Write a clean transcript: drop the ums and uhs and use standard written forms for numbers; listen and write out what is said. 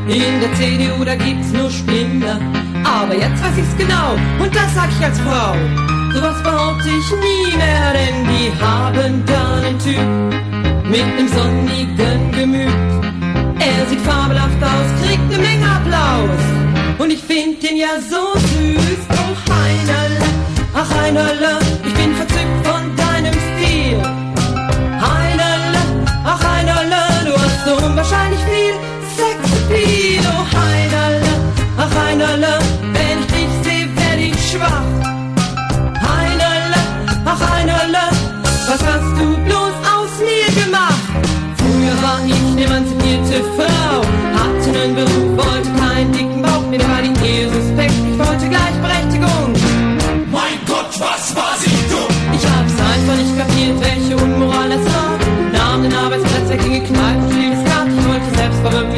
In der CDU, da gibt's nur Spinner. Aber jetzt weiß ich's genau, und das sag ich als Frau. Sowas behaupte ich nie mehr, denn die haben da einen Typ mit nem sonnigen Gemüt. Er sieht fabelhaft aus, kriegt ne Menge Applaus. Und ich find ihn ja so süß. Oh Heinerle, ach Heinerle, ich bin verzückt von deinem Stil. Heinerle, ach Heinerle, du hast so unwahrscheinlich viel Sexappeal. Oh Heinerle, ach Heinerle, wenn ich dich seh, werd ich schwach. Heinerle, ach Heinerle, was hast du bloß aus mir gemacht? Früher war ich ne emanzipierte Frau, hatte nen Beruf, wollte keinen dicken Bauch, mir war die Ehe suspekt, ich wollte Gleichberechtigung. Mein Gott, was war sie dumm? Ich hab's einfach nicht kapiert, welche Unmoral das war. Nahm den Arbeitsplatz, er ging in Kneipen, schlief es Skat, ich wollte Selbstverwirklichung.